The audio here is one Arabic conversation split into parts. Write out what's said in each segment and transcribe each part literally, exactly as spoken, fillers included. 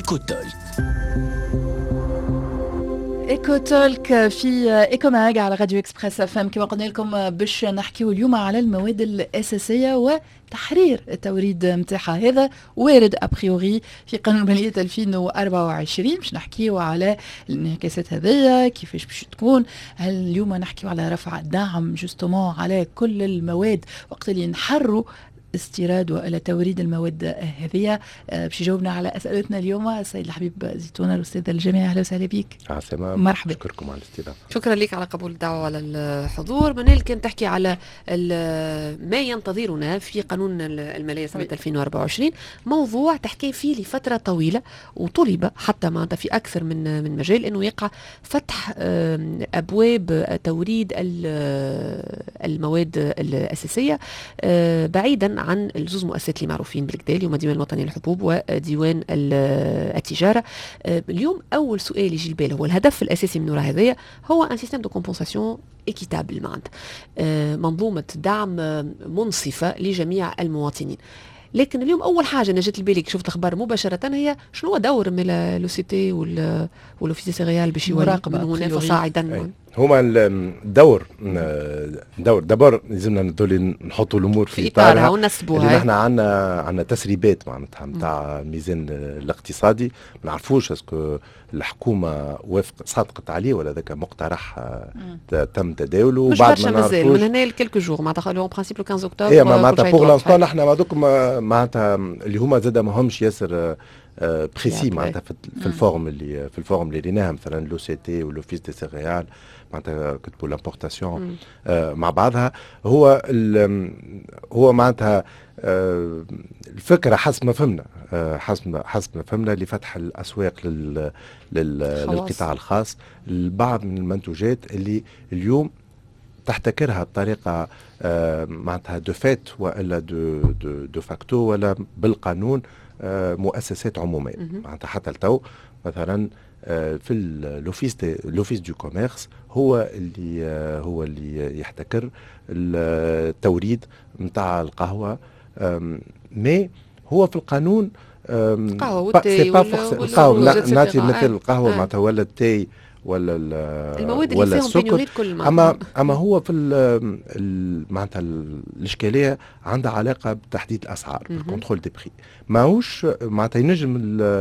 إيكوتول. ايكو تولك في ايكو ماج على راديو اكسبريس اف ام. كما قلنا لكم باش نحكيو اليوم على المواد الاساسيه وتحرير التوريد نتاعها. هذا وارد ابريوري في قانون الماليه ألفين وأربعة وعشرين. باش نحكيو على الانعكاسات هذيا كيفاش باش تكون. هل اليوم نحكيو على رفع دعم جوستومون على كل المواد وقت اللي نحروا استيراد ولا توريد المواد هذه؟ باش يجاوبنا على اسئلتنا اليوم السيد الحبيب زيتونه الاستاذ الجامعي. اهلا وسهلا بك. عسلامة، مرحبا. اشكركم على الاستضافه. شكرا لك على قبول الدعوه وعلى الحضور. منال كان تحكي على ما ينتظرنا في قانون الماليه سنه ألفين وأربعة وعشرين، موضوع تحكي فيه لفتره طويله وطلب حتى معناتها في اكثر من من مجال انه يقع فتح ابواب توريد المواد الاساسيه بعيدا عن الزوز مؤسسات اللي معروفين بالكدا اللي هما ديوان الوطني للحبوب وديوان التجاره. اليوم اول سؤال يجي البال هو الهدف الاساسي من وراء هذايا هو ان سيستم دو كومبونساسيون ايكيتابل، معناتها منظومه دعم منصفه لجميع المواطنين. لكن اليوم اول حاجه انا جات لبالي شفت اخبار مباشره هي شنو هو دور من لو سي تي والاوفيس دي سيريال باش يولي من هنا فصاعدا. هما الدور دور دبر لازمنا نولي نحطوا الامور في اطارها ونسبوها. نحن عندنا عندنا تسريبات معناتها نتاع الميزان الاقتصادي، ما نعرفوش اسكو الحكومه وافق صادقت عليه ولا ذاك مقترح تم تداوله وبعد ما نعرفوش من هنا لكلكو جور معناتها اون برانسيب لو خمسة اكتوبر. اي معناتها بوغ لانستون نحن هذوك معناتها اللي هما زاد ماهمش ياسر بريسي معناتها في الفورم اللي في الفورم اللي لقيناها مثلا لو سي تي ولوفيس دي سيريال معناتها كتبوا لامبورتاسيون آه مع بعضها. هو هو معناتها آه الفكره حسب ما فهمنا آه حسب حسب ما فهمنا لفتح الاسواق لل للقطاع الخاص لبعض من المنتوجات اللي اليوم تحتكرها بطريقه آه معناتها دو فات والا دو دو, دو فاكتو ولا بالقانون آه مؤسسات عموميه. معناتها حتى التو مثلا في الاوفيس الاوفيس دو كوميرس هو اللي هو اللي يحتكر التوريد نتاع القهوه، مي هو في القانون القهوه والتاي القهوه نعطي مثل القهوه معناتها ولا التاي ولا المواد اللي فيهم بينوريد كل اما اما هو في معناتها الاشكاليه عندها علاقه بتحديد الاسعار، بالكونترول دي بري. ماهوش معناتها ينجم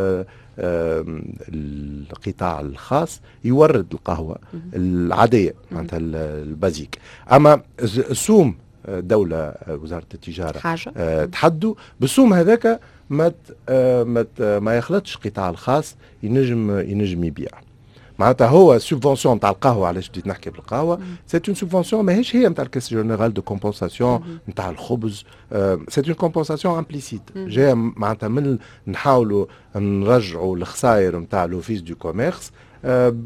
القطاع الخاص يورد القهوه العاديه معناتها البازيك، اما السوم دولة وزارة التجارة أه تحدوا بالسوم هذاك ما ما ما يخلطش القطاع الخاص ينجم ينجم يبيع. معناتها هو سوبفونسيون نتاع القهوه، علاش بديت نحكي بالقهوه، سي اون سوبفونسيون ماهيش هي نتاع الكاس جينيرال دو كومبونساسيون نتاع الخبز، سي اون كومبونساسيون امبليسيت جايه معناتها من نحاولوا نرجعوا الخسائر نتاع لوفيس دو كوميرس ب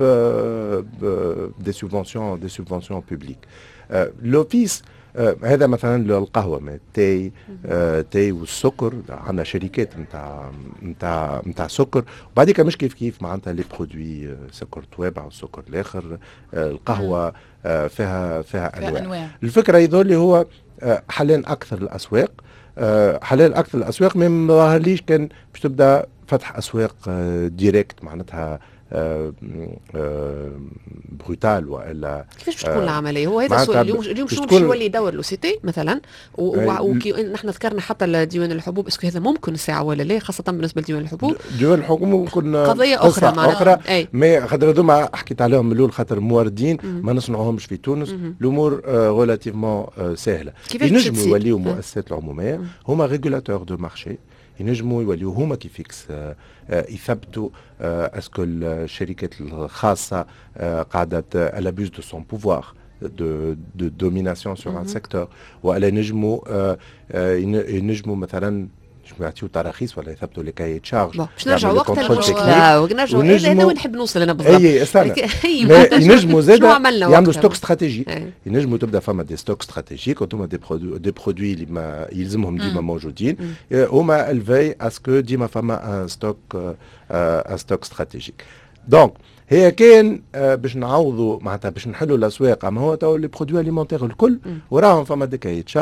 دي سوبفونسيون دي سوبفونسيون بوبليك. لوفيس آه هذا مثلا القهوه ما التاي آه تاي والسكر، عندنا شركات نتاع نتاع نتاع سكر، وبعديك مش كيف كيف معناتها لي برودوي سكر توابع والسكر الاخر. آه القهوه آه فيها فيها انواع. أنواع. الفكره يظل هو آه حاليا اكثر الاسواق آه حاليا اكثر الاسواق ما ظهرليش كان باش تبدا فتح اسواق آه ديريكت معناتها آه آه بروتال والا كيفاش باش تكون العمليه؟ هو هذا السؤال اليوم. اليوم شنو باش يولي يدور لو سي تي مثلا؟ ونحن ذكرنا حتى ديوان الحبوب، اسكو هذا ممكن ساعه ولا لا، خاصه بالنسبه لديوان الحبوب؟ ديوان الحبوب ممكن قضيه اخرى اخرى مي خاطر هذوما حكيت عليهم من الاول خاطر موردين ما نصنعوهمش في تونس. الامور ريلاتيفمون سهله. ينجموا يوليو مؤسسات العموميه هما ريغولاتور دو مارشي، ينجموا يوليو هما كي فيكس يثبتوا اسكو الشركات الخاصه قاعده على بوز دو سون بوفوار دو دو دوميناسيون سور ان سيكتور، ولا ينجموا ينجموا مثلا يعطيو تراخيص ولا يثبتوا لي كاي تشارج. باش نرجعوا وقت المشكله ونرجعوا هذا وين نحب نوصل انا بالضبط. اي استنى ينجموا زاد يعملوا ستوك استراتيجيك، ينجموا تبدا فما دي ستوك استراتيجيك وتما دي برودوي دي برودوي اللي ما يلزمهم ديما موجودين، هما الفي اسكو ديما فما ان ستوك ان ستوك استراتيجيك. دونك هي كان باش نعوضوا معناتها باش نحلوا الاسواق، اما هو تو لي برودوي اليمونتير الكل وراهم فما دي كاي تشارج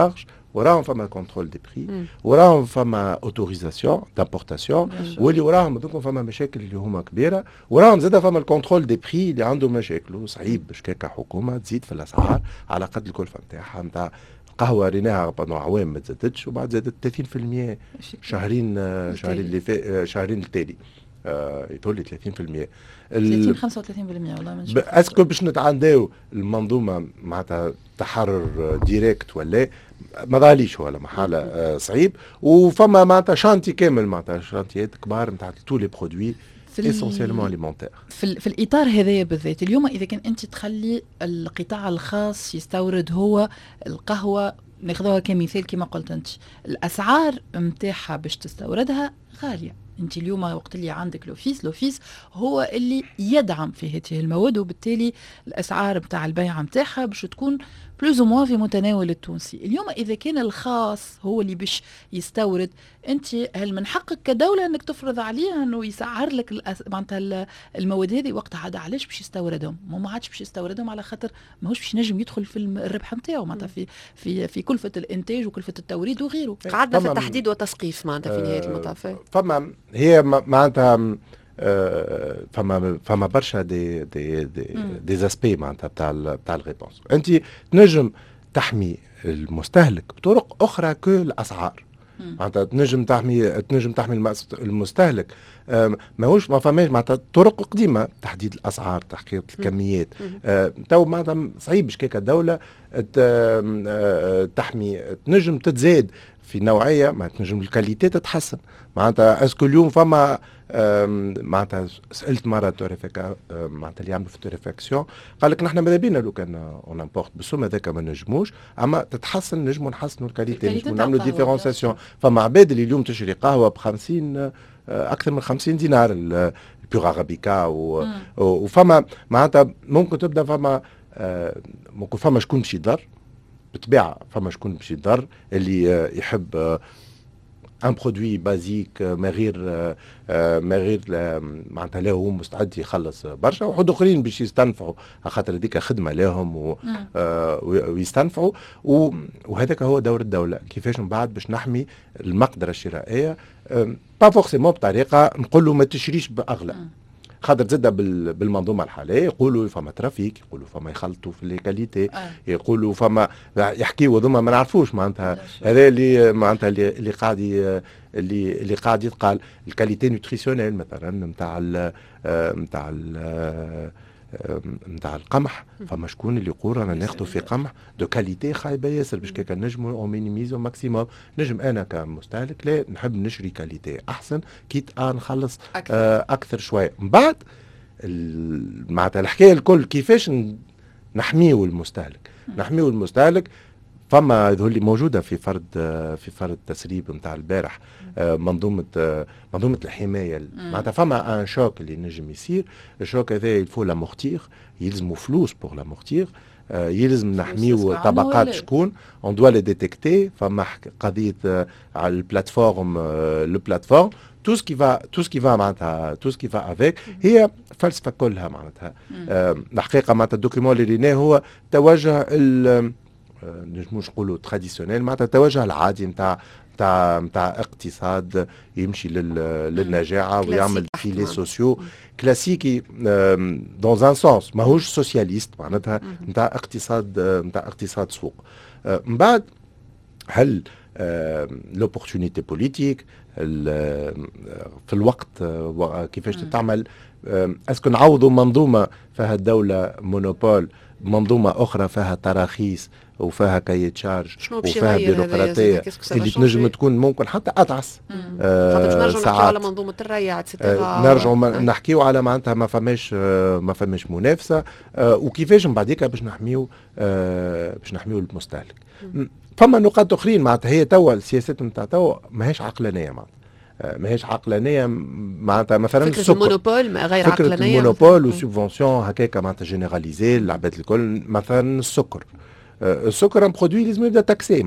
وراهم فما كونترول دي بري، وراهم فما اوتوريزاسيون دامبورتاسيون، واللي وراهم دوكم فما مشاكل اللي هما كبيره، وراهم زاد فما الكونترول دي بري اللي عنده مشاكله صعيب باش كيكا حكومه تزيد في الاسعار على قد الكلفه نتاعها نتاع القهوه ريناها بانو عوام ما تزادتش، وبعد زادت ثلاثين بالمئة شهرين شهرين اللي فات شهرين التالي آه يطول ثلاثين بالمئة ثلاثين خمسة وثلاثين بالمئة والله ما نشوف. اسكو باش نتعنداو المنظومه معناتها تحرر ديريكت ولا ما ظاليش ولا محاله آه صعيب، وفما معناتها شانتي كامل معناتها شانتيات كبار نتاع تو لي برودوي اسونسيالمون اليمونتير. في, في الاطار هذايا بالذات اليوم اذا كان انت تخلي القطاع الخاص يستورد هو القهوه، ناخذوها كمثال كما قلت انت، الاسعار نتاعها باش تستوردها غاليه. انت اليوم وقت اللي عندك لوفيس، لوفيس هو اللي يدعم في هذه المواد، وبالتالي الاسعار نتاع البيع نتاعها باش تكون بلوز موا في متناول التونسي. اليوم اذا كان الخاص هو اللي باش يستورد، انت هل من حقك كدوله انك تفرض عليه انه يسعر لك معناتها المواد هذه؟ وقتها عاد علاش باش يستوردهم؟ ما عادش باش يستوردهم على خاطر ماهوش باش ينجم يدخل في الربح نتاعو معناتها في في في كلفه الانتاج وكلفه التوريد وغيره. قعدنا في التحديد والتسقيف معناتها في نهايه المطاف. فما هي معناتها آه فما فما برشا دي دي دي, دي زاسبي معناتها بتاع بتاع الريبونس. انت تنجم تحمي المستهلك بطرق اخرى كالاسعار، معناتها تنجم تحمي تنجم تحمي المستهلك آه ماهوش ما فماش معناتها طرق قديمه، تحديد الاسعار، تحقيق الكميات. آه تو معناتها صعيب باش كيكا الدوله تحمي، تنجم تتزاد في نوعيه، ما تنجم الكاليتي تتحسن. معناتها اسكو اليوم فما معناتها سالت مره توريفيكا معناتها اللي يعملوا في التوريفاكسيون، قال لك نحن ماذا بينا لو كان اون امبورت بالسوم هذاك ما نجموش، اما تتحسن نجموا نحسنوا الكاليتي، نجموا نعملوا ديفيرونسياسيون. فما عباد اللي اليوم تشري قهوه ب خمسين اكثر من خمسين دينار البيغ ارابيكا، وفما معناتها ممكن تبدا فما ممكن فما شكون باش يضر بالطبيعه، فما شكون باش يضر اللي يحب ان برودوي بازيك ما غير ما غير معناتها له هو مستعد يخلص برشا، وحد اخرين باش يستنفعوا خاطر هذيك خدمه لهم ويستنفعوا، وهذاك هو دور الدوله كيفاش من بعد باش نحمي المقدره الشرائيه، با فورسيمون بطريقه نقولوا ما تشريش باغلى، خاطر زاد بالمنظومه الحاليه يقولوا فما ترافيك، يقولوا فما يخلطوا في الكاليتي، يقولوا فما يحكيوا ذوما ما نعرفوش معناتها هذا اللي معناتها اللي قاعد اللي اللي قاعد يتقال الكاليتي نوتريسيونيل مثلا نتاع نتاع نتاع القمح. فما شكون اللي يقول رانا ناخذوا في قمح دو كاليتي خايبه ياسر باش كيكا نجموا او مينيميزو ماكسيموم. نجم انا كمستهلك لا نحب نشري كاليتي احسن كيت آه نخلص اكثر, آه أكثر شويه. من بعد معناتها الحكايه الكل كيفاش نحميو المستهلك. نحميو المستهلك فما هذول اللي موجوده في فرد في فرد التسريب نتاع البارح منظومه منظومه الحمايه معناتها فما ان شوك اللي نجم يصير. الشوك هذا يلفو لامورتير، يلزموا فلوس بور لامورتير، يلزم نحميو طبقات شكون اون دوا لي ديتيكتي. فما قضيه على البلاتفورم لو بلاتفورم tout ce qui va tout ce qui va معناتها tout ce qui va avec هي فلسفه كلها معناتها الحقيقه. معناتها الدوكيمون اللي ليناه هو توجه ال نجموش نقولوا تراديسيونيل معناتها التوجه العادي نتاع نتاع نتاع اقتصاد يمشي للنجاعه ويعمل في لي سوسيو كلاسيكي دون ان سونس ماهوش سوسياليست معناتها نتاع اقتصاد نتاع اقتصاد سوق. من بعد هل لوبورتونيتي بوليتيك في الوقت كيفاش تتعمل؟ اسكو نعوضوا منظومه فيها الدوله مونوبول منظومه اخرى فيها تراخيص وفيها كاي تشارج وفيها بيروقراطيه اللي تنجم تكون ممكن حتى اتعس آه ساعات على منظومه الريع آه نرجعوا نحكيوا على معناتها ما فماش آه ما فماش منافسه آه وكيفاش من بعديك باش نحميو آه باش نحميو المستهلك. فما نقاط اخرين معناتها هي توا السياسات نتاع توا ماهيش عقلانيه معناتها ماهيش عقلانيه معناتها مثلا فكره السكر. المونوبول غير فكرة عقلانيه. فكره المونوبول وسوبفونسيون هكاك معناتها جينيراليزي العباد الكل. مثلا السكر السكر ان برودوي لازم يبدا تاكسي معناتها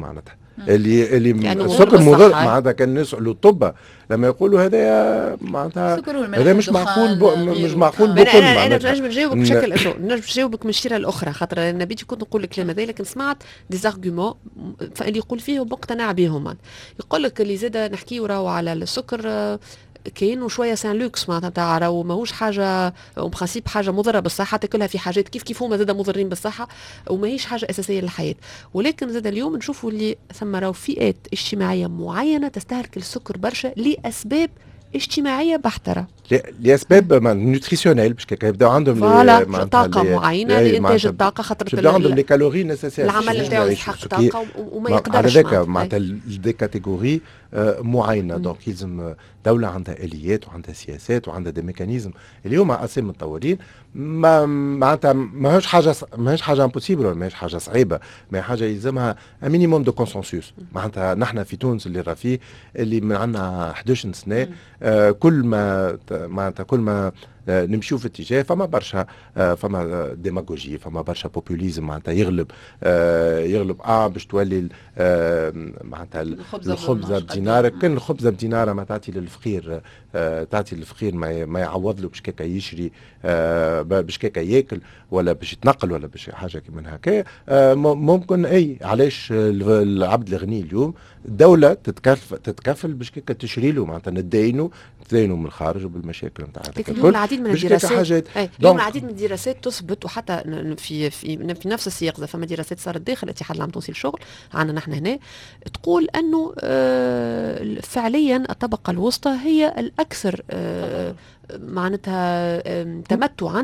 اللي اللي يعني السكر مضر معناتها. كان نسالوا الطب لما يقولوا هذا معناتها هذا مش معقول بو مش معقول بكل معناتها. انا نجم نجاوبك بشكل اخر، نجم نجاوبك من الشيره الاخرى، خاطر انا بيتي كنت نقول الكلام هذا لكن سمعت ديزارغيومون اللي يقول فيه مقتنع بهم. يقول لك اللي زاد نحكيو راهو على السكر كاين وشويه سان لوكس معناتها تاع راهو ماهوش حاجه وبرانسيب حاجه مضره بالصحه، تاكلها في حاجات كيف كيف هما زاد مضرين بالصحه وماهيش حاجه اساسيه للحياه. ولكن زاد اليوم نشوفوا اللي ثم راهو فئات اجتماعيه معينه تستهلك السكر برشا لاسباب اجتماعيه بحته، لاسباب نوتريسيونيل باش يبداو عندهم طاقه معينه لانتاج الطاقه، خاطر يبداو عندهم لي كالوري نيسيسير العمل نتاعو يسحق طاقه وما يقدرش على ذاك معناتها دي كاتيجوري معينه. دونك يلزم دوله عندها اليات وعندها سياسات وعندها دي ميكانيزم اليوم اساسا متطورين. ما معناتها ماهوش حاجه ماهيش حاجه امبوسيبل ولا ماهيش حاجه صعيبه، ما حاجه يلزمها مينيموم دو كونسنسوس. معناتها نحن في تونس اللي راه فيه اللي من عندنا احد عشر سنه آه كل ما معناتها كل ما آه نمشيو في اتجاه فما برشا آه فما ديماغوجي، فما برشا بوبوليزم معناتها يغلب آه يغلب اه باش تولي آه معناتها الخبزه بدينار. كان الخبزه بدينار ما تعطي للفقير آه تعطي للفقير ما ما يعوض له باش كيكا يشري آه باش كيكا ياكل ولا باش يتنقل ولا باش حاجه كي من هكا. آه ممكن اي علاش العبد الغني اليوم الدوله تتكفل تتكفل باش كيكا تشري له معناتها نداينه نداينه من الخارج وبالمشاكل نتاع هذاك الكل. العديد من الدراسات اليوم العديد من الدراسات تثبت وحتى في في في نفس السياق فما دراسات صارت داخل الاتحاد العام التونسي للشغل عندنا نحن هنا تقول انه آه فعليا الطبقه الوسطى هي الاكثر آه معناتها تمتعا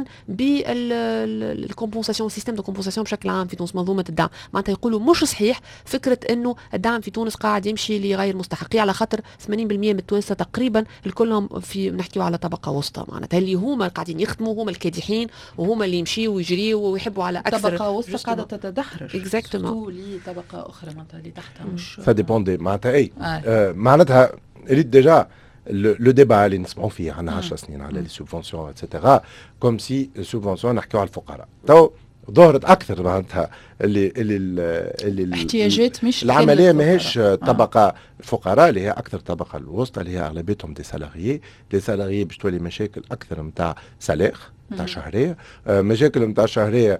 بالكومبونساسيون سيستم دو كومبونساسيون بشكل عام في تونس منظومه الدعم. معناتها يقولوا مش صحيح فكره انه الدعم في تونس قاعد يمشي لغير مستحقيه، على خاطر ثمانين بالمئة من التوانسه تقريبا الكلهم في نحكيو على طبقه وسطى، معناتها اللي هما قاعدين يخدموا هما الكادحين وهما اللي يمشيوا ويجريوا ويحبوا على اكثر طبقه وسطى قاعده تتدحرج اكزاكتومون لطبقه اخرى معناتها اللي تحتها مش سا ديبوندي معناتها اي آه معناتها ريت ديجا لو ديبا اللي نسمعوا فيه عندنا عشر سنين على لي سوبفونسيون اتسيتيرا كوم سي سوبفونسيون نحكيو على الفقراء. تو ظهرت اكثر معناتها اللي اللي اللي الاحتياجات مش العمليه ماهيش طبقه الفقراء اللي هي اكثر طبقه الوسطى اللي هي اغلبيتهم دي سالاريي. دي سالاريي باش تولي مشاكل اكثر نتاع سالير نتاع شهريه، مشاكل نتاع شهريه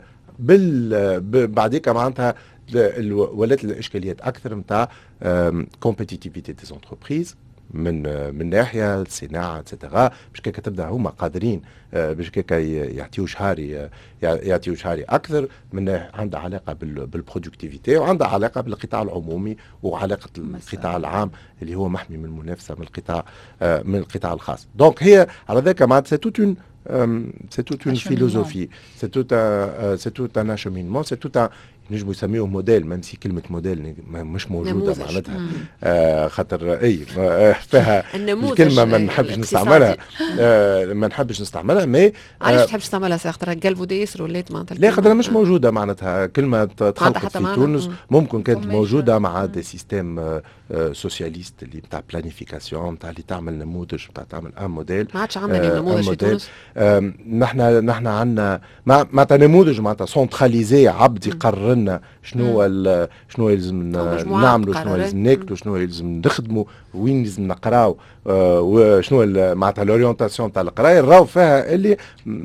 بال بعديك معناتها ولات الاشكاليات اكثر نتاع كومبيتيتيفيتي دي زونتربريز من من ناحيه الصناعه اتسيتيرا باش كيكا تبدا هما قادرين باش كيكا يعطيو شهري يعطيو شهري اكثر من عندها علاقه بالبرودكتيفيتي وعندها علاقه بالقطاع العمومي وعلاقه القطاع العام اللي هو محمي من المنافسه من القطاع من القطاع الخاص. دونك هي على ذاك معناتها سي توت اون سي توت اون فيلوزوفي سي توت سي توت ان اشمينمون سي توت نجموا يسميوه موديل ميم سي كلمه موديل مش موجوده معناتها آه خاطر اي آه فيها الكلمه ما نحبش نستعملها آه ما نحبش نستعملها مي علاش ما تحبش تستعملها خاطر قلبوا ديسر ولات معناتها لا خاطر مش موجوده معناتها كلمه تخلقت في تونس ممكن كانت موجوده مع دي سيستيم آه سوسياليست اللي بتاع بلانيفيكاسيون بتاع اللي تعمل نموذج بتاع تعمل ان موديل ما عادش عندنا نموذج في تونس. آه نحن نحن عندنا معناتها نموذج معناتها سونتراليزي عبد يقرر لنا شنو شنو يلزم نعملوا شنو يلزم ناكلوا شنو يلزم نخدموا وين لازم نقراو آه وشنو معناتها الاورينتاسيون تاع القرايه راهو فيها اللي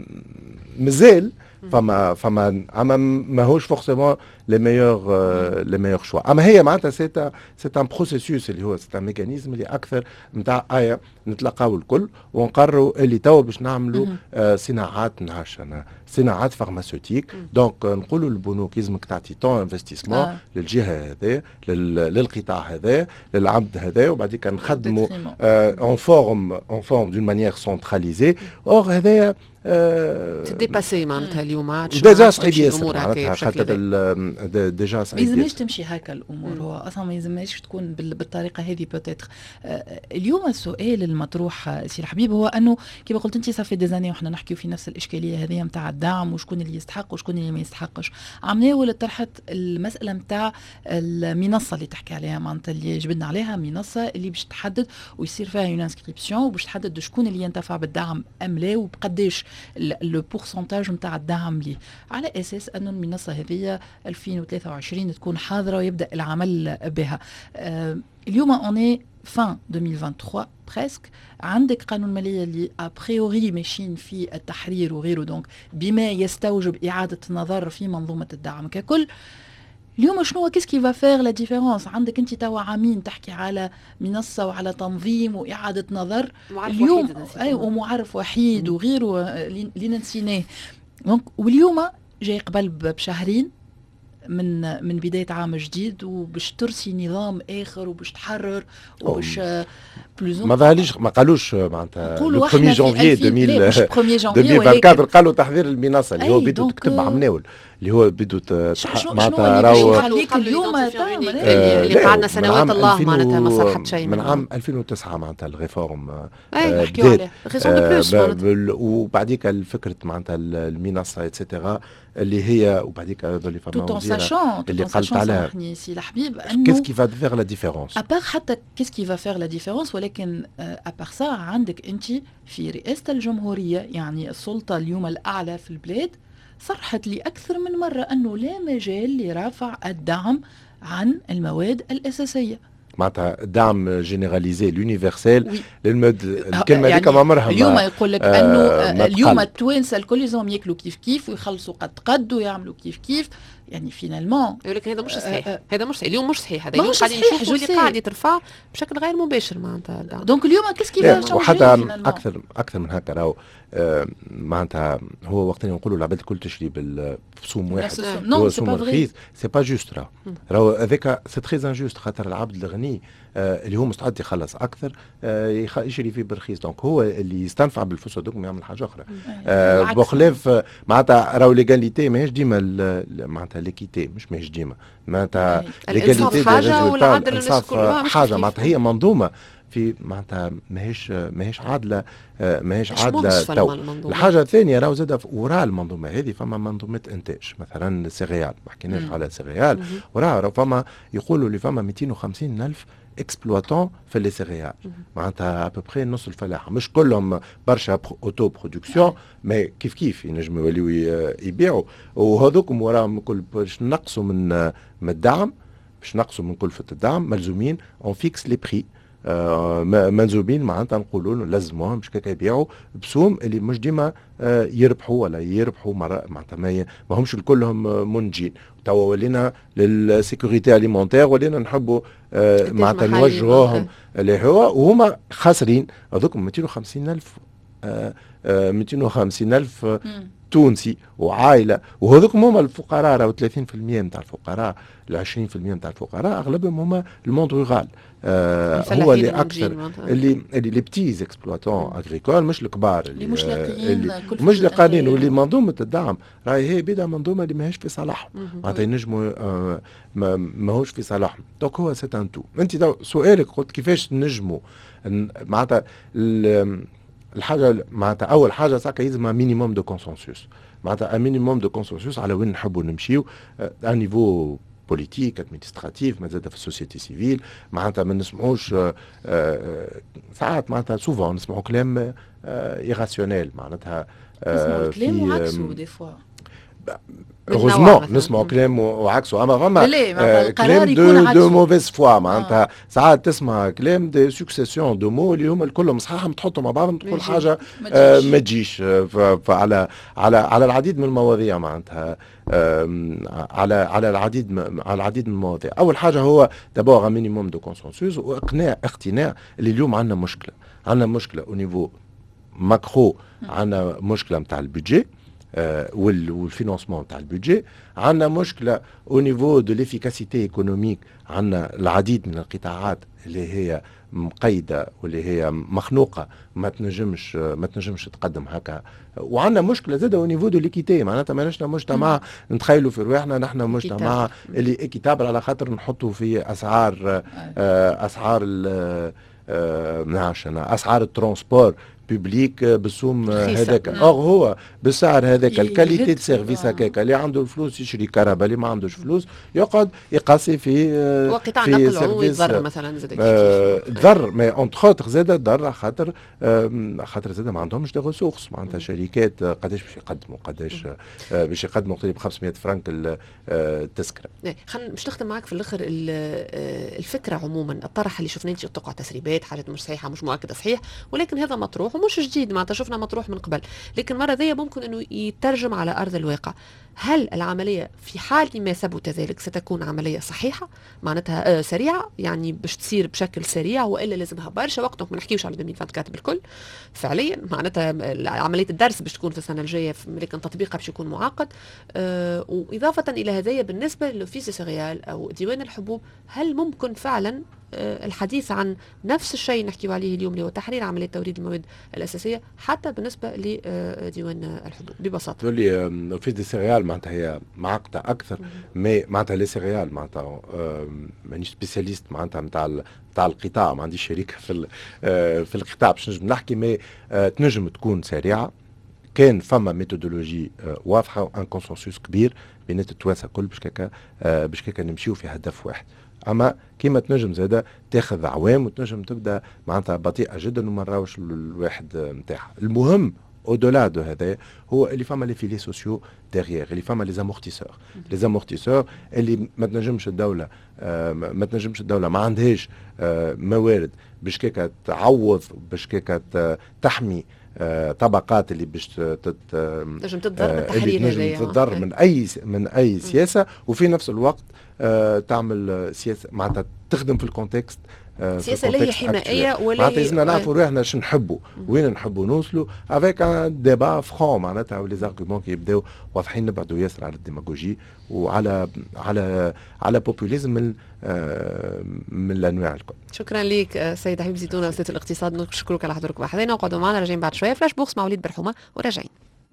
مازال فما فما اما ماهوش فورسيمون لي ميور لي ميور شوا. اما هي معناتها سي سي ان بروسيسوس اللي هو سي ان ميكانيزم اللي اكثر نتاع ايا نتلاقاو الكل ونقرروا اللي تو باش نعملوا آه صناعات نهارشنا صناعات فارماسيوتيك. دونك نقولوا للبنوك يلزمك تعطي طون انفستيسمون آه. للجهه هذا للقطاع هذا للعبد هذا وبعديك نخدموا اون فورم اون فورم دون مانيير سونتراليزي. اور هذايا تديباسي معناتها اليوم ما عادش ديجا صعيب ياسر معناتها خاطر ديجا صعيب ما يلزمش تمشي هكا الامور. هو اصلا ما يلزمش تكون بالطريقه هذه بوتيتر. اليوم السؤال المطروح سي الحبيب هو انه كما قلت انت صافي ديزاني وحنا نحكيو في نفس الاشكاليه هذه نتاع الدعم وشكون اللي يستحق وشكون اللي ما يستحقش. عملنا اللي طرحت المساله نتاع المنصه اللي تحكي عليها، معناتها اللي جبنا عليها منصه اللي باش تحدد ويصير فيها اون انسكريبسيون وباش تحدد شكون اللي ينتفع بالدعم ام لا وبقداش لو بورسنتاج نتاع الدعم ليه، على اساس انه المنصه هذه ألفين وثلاثة وعشرين تكون حاضره ويبدا العمل بها. أه اليوم اوني فان ألفين وثلاثة وعشرين بريسك، عندك قانون ماليه اللي ابريوري ماشيين في التحرير وغيره، دونك بما يستوجب اعاده النظر في منظومه الدعم ككل. اليوم شنو كيس كي فا فير لا ديفيرونس؟ عندك انت توا عامين تحكي على منصه وعلى تنظيم واعاده نظر اليوم، اي ومعرف وحيد وغيره اللي نسيناه. دونك واليوم جاي قبل بشهرين من من بدايه عام جديد وباش ترسي نظام اخر وباش تحرر وباش بلوزون ما ظهرليش ما قالوش معناتها لو واحد جانفي ألفين وأربعة قالوا تحضير المنصه اللي هو بدو تكتب عمناول اللي هو بدو معناتها راهو خليك اليوم اللي قعدنا سنوات الله معناتها ما صلحت شيء من عام ألفين وتسعة معناتها الريفورم اي نحكيو عليه ريفورم بلوس وبعديك الفكره معناتها المنصه اتسيتيرا اللي هي وبعديك هذول فما وزيره اللي قالت عليها سي الحبيب انه كيس كي فا فيغ لا ديفيرونس ابار حتى كيس كي فا فيغ لا ديفيرونس، ولكن ابار سا عندك انت في رئاسه الجمهوريه يعني السلطه اليوم الاعلى في البلاد صرحت لي أكثر من مرة أنه لا مجال لرفع الدعم عن المواد الأساسية. معناتها دعم جينيراليزي لونيفرسيل للمد الكلمه هذيك يعني مرها اليوم يقول لك انه آه اليوم التوانسه الكل لازم ياكلوا كيف كيف ويخلصوا قد قد ويعملوا كيف كيف، يعني فينالمون يقول لك هذا مش صحيح. آه هذا مش صحيح اليوم، مش صحيح هذا اليوم قاعدين نشوفوا اللي قاعد يترفع بشكل غير مباشر معناتها دونك اليوم كيس كيف وحتى اكثر اكثر من هكا راهو آه معناتها هو وقت اللي نقولوا العباد الكل تشري بسوم واحد هو سوم رخيص سي با جوست راهو راهو هذاك سي تري انجوست، خاطر العبد الغني آه اللي هو مستعد يخلص اكثر آه يشري فيه برخيص، دونك هو اللي يستنفع بالفلوس هذوك يعمل حاجه اخرى آه بخلاف معناتها راهو ليغاليتي ماهيش ديما معناتها ليكيتي مش ماهيش ديما معناتها ليغاليتي حاجه والعدل الناس كلها حاجه معناتها هي منظومه في معناتها ماهيش ماهيش عادله ماهيش عادله تو. الحاجه الثانيه راهو زاد وراء المنظومه هذه فما منظومه انتاج مثلا السيريال، ما حكيناش على السيريال وراء فما يقولوا اللي فما مئتين وخمسين ألف اكسبلواتون في لي سيريال معناتها ابوبخي نص الفلاحه، مش كلهم برشا اوتو برودكسيون مي كيف كيف ينجموا يوليو يبيعوا، وهذوكم وراهم الكل باش نقصوا من من الدعم، باش نقصوا من كلفه الدعم ملزومين اون فيكس لي بري آه منزوبين معناتها نقولوا له لازموهم باش كيكا يبيعوا بسوم اللي مش ديما آه يربحوا ولا يربحوا معناتها ما همش كلهم منجين. توا ولينا للسيكوريتي اليمونتير ولينا نحبوا آه معناتها نوجهوهم اللي هو وهما خاسرين هذوك مئتين وخمسين ألف آه آه مئتين وخمسين ألف آه تونسي وعائله، وهذوك هما الفقراء راهو ثلاثين بالمئة نتاع الفقراء ل عشرين بالمئة نتاع الفقراء اغلبهم هما الموند رورال آه هو اللي اكثر اللي اللي لي بتيز اكسبلواتون اغريكول مش الكبار اللي مش لاقيين مش لاقيين واللي منظومه الدعم راهي هي بدا منظومه اللي ماهيش في صالحهم معناتها ينجموا آه ماهوش في صالحهم. دونك هو سي ان تو. انت سؤالك قلت كيفاش نجموا معناتها الحاجه معناتها اول حاجه ساكا يلزم مينيموم دو كونسنسوس معناتها مينيموم دو كونسنسوس على وين نحبوا نمشيو ا نيفو بوليتيك ادمنستراتيف ما زاد في السوسيتي سيفيل معناتها ما نسمعوش ساعات معناتها سوفون نسمعوا كلام ايراسيونيل معناتها نسمعوا الكلام وعكسه دي فوا هوزمون نسمعوا كلام وعكسه، اما فما آه كلام دو دو موفيز فوا معناتها ساعات تسمع كلام دي سكسيسيون دو مو اللي هما كلهم صحاحهم تحطهم مع بعضهم تقول حاجه آه ما تجيش فعلى على على العديد من المواضيع معناتها آه على على العديد على العديد من المواضيع. اول حاجه هو دابور مينيموم دو كونسنسوس واقناع اقتناع اللي اليوم عندنا مشكله عندنا مشكله او نيفو ماكرو، عندنا مشكله نتاع البيدجي آه والفينانسمون تاع البيدجي، عندنا مشكله او نيفو دو ليفيكاسيتي ايكونوميك، عندنا العديد من القطاعات اللي هي مقيده واللي هي مخنوقه ما تنجمش ما تنجمش تقدم هكا، وعندنا مشكله زاده او نيفو دو ليكيتي معناتها ماناش مجتمع نتخيلوا في رواحنا نحن مجتمع اللي ايكيتابل على خاطر نحطوا في اسعار آه اسعار آه اسعار الترونسبور بوبليك بالسوم هذاك. اور هو بالسعر هذاك الكاليتي دو سيرفيس هكاك، اللي عنده الفلوس يشري كهرباء، اللي ما عندوش فلوس يقعد يقاسي في وقطاع النقل العمومي يتضرر مثلا زاد تضر. مي اونتر اوتر زاد ضر خاطر خاطر زاد ما عندهمش دي ريسورس، معناتها شركات قداش باش يقدموا قداش باش يقدموا قريب خمسمائة فرنك التذكره. خلينا باش نختم معك في الاخر الفكره عموما، الطرح اللي شفناه تقع تسريبات، حاجات مش صحيحه مش مؤكده صحيح، ولكن هذا مطروح ومش جديد، معناتها شفنا مطروح من قبل، لكن المره ذي ممكن انه يترجم على ارض الواقع. هل العمليه في حال ما ثبت ذلك ستكون عمليه صحيحه معناتها آه سريعه، يعني باش تصير بشكل سريع، والا لازمها برشا وقت، ما نحكيوش على ألفين وأربعة وعشرين بالكل فعليا، معناتها عمليه الدرس باش تكون في السنه الجايه، لكن تطبيقها باش يكون معقد. آه واضافه الى هذايا بالنسبه للوفيس سيريال او ديوان الحبوب، هل ممكن فعلا الحديث عن نفس الشيء نحكيو عليه اليوم اللي هو تحرير عملية توريد المواد الأساسية حتى بالنسبة لديوان الحبوب ببساطة؟ تقول لي في دي سيريال معناتها هي معقدة أكثر، مي معناتها لي سيريال معناتها مانيش سبيسياليست معناتها نتاع نتاع القطاع، ما عنديش شريك في في القطاع باش نجم نحكي، مي تنجم تكون سريعة. كان فما ميثودولوجي واضحة وان كونسنسوس كبير بينات التوانسة كل باش كاكا باش كاكا نمشيو في هدف واحد. اما كيما تنجم زاده تاخذ عوام وتنجم تبدا معناتها بطيئه جدا وما نراوش الواحد نتاعها. المهم اودولا دو هذا هو اللي فما لي فيلي سوسيو ديغيير، اللي فما لي زامورتيسور لي زامورتيسور اللي ما تنجمش الدوله آه ما تنجمش الدوله ما عندهاش آه موارد باش كيكا تعوض باش كيكا تحمي آه طبقات اللي باش تنجم تتضرر من التحرير هذايا، تتضرر من اي من اي سياسه، وفي نفس الوقت آه تعمل سياسه معناتها تخدم في الكونتكست سياسه لا هي حمائيه ولا معناتها لازمنا نعرفوا روحنا شنو نحبوا وين نحبوا نوصلوا افيك ان ديبا فرون معناتها ولي زارغومون كي يبداو واضحين، نبعدوا ياسر على الديماغوجي وعلى على على بوبوليزم من آه من الانواع الكل. شكرا لك سيد حبيب زيتونه استاذ الاقتصاد، نشكرك على حضورك معنا، نقعدوا معنا راجعين بعد شويه فلاش بوكس مع وليد برحومه وراجعين.